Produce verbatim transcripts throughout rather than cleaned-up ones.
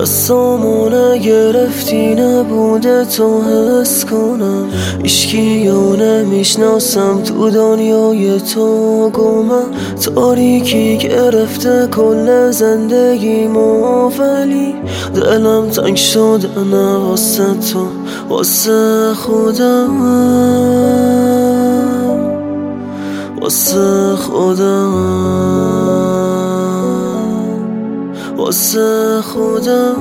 دستامو نگرفتی نبوده تو حس کنم هیچکیو نمیشناسم تو دنیای تو گمم تاریکی گرفته کل زندگیمو ولی دلم تنگ شده نه واسه تو واسه خودم واسه خودم واسه خودم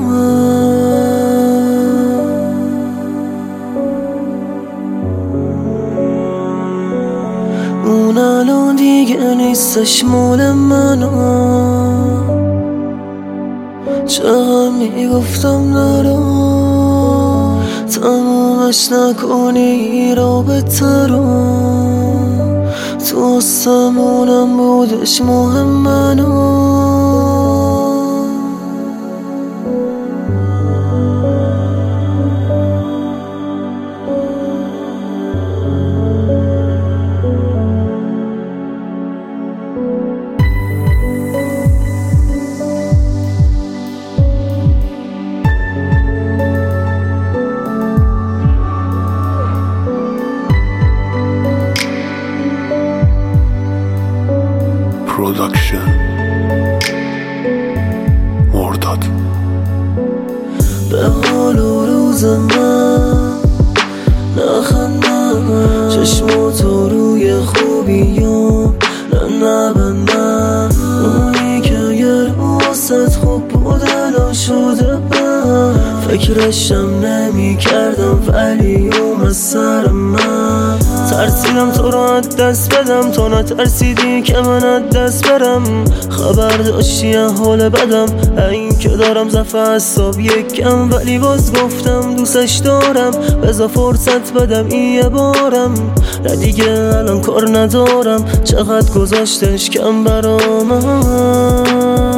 اون الان دیگه نیستش مال منو چقدر میگفتم نرو تمومش نکنی رابطه رو تو آسمونم بودش مهم منو پروداکشن مرداد به حال و روز من نخندم چشماتو روی خوبیام نه نبندم اونی که اگر واسط خوب بوده نشده من فکرشم نمی کردم ولی اومد سر من ترسیدم تو رو از دست بدم تو نترسیدی که من از دست برم خبر داشتی حال بدم این که دارم ضعف اعصاب یکم ولی باز گفتم دوستش دارم بذار فرصت بدم این یه بارم نه دیگه الان کار ندارم چقدر گذاشتش کم برا من